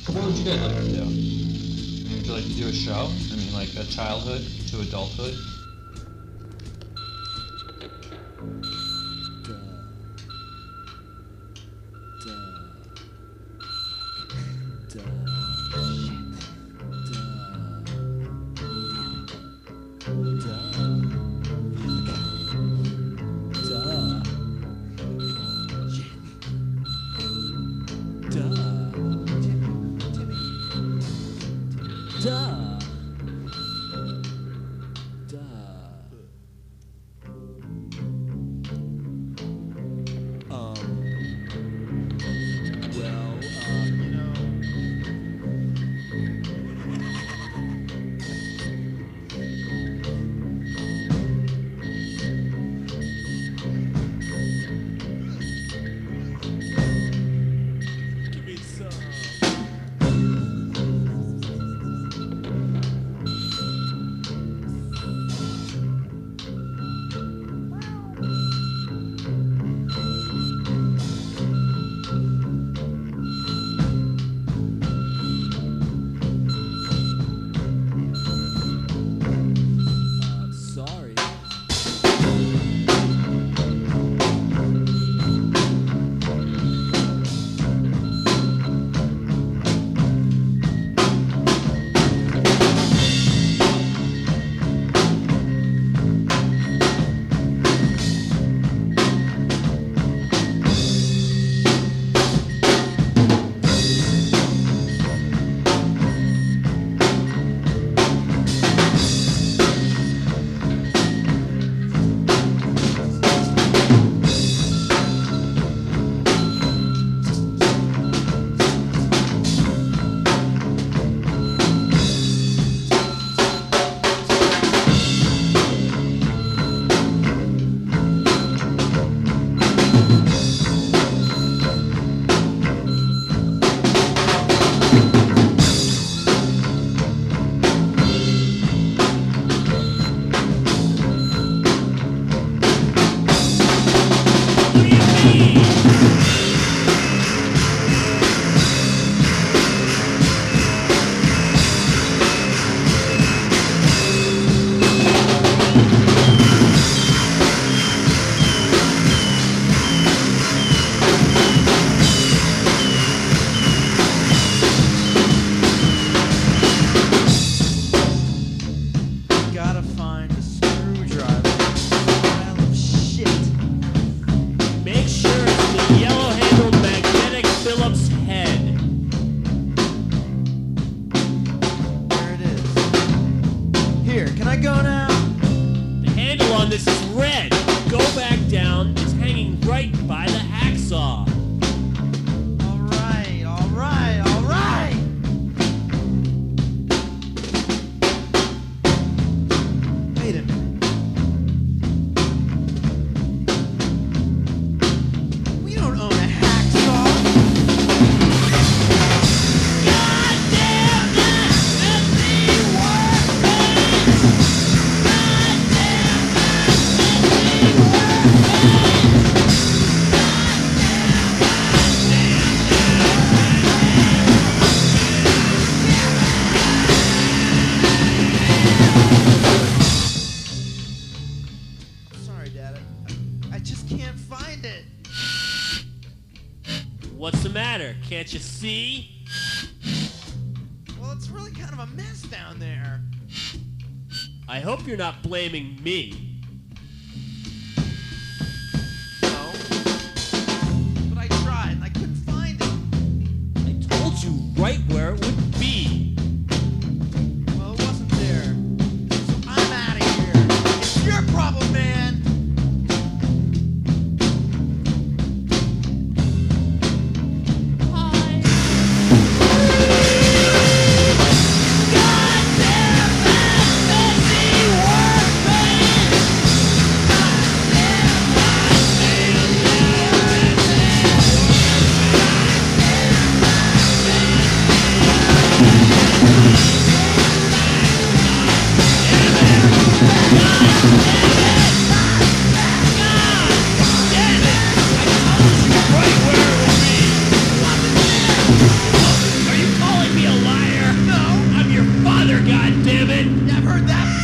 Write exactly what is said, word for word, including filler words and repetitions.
What would you guys like to do? Would you like to do a show? I mean, like a childhood to adulthood? What's the matter? Can't you see? Well, it's really kind of a mess down there. I hope you're not blaming me. No. But I tried and I couldn't find it. I told you right where it would be. Well, it wasn't there. So I'm out of here. It's your problem, man. heard that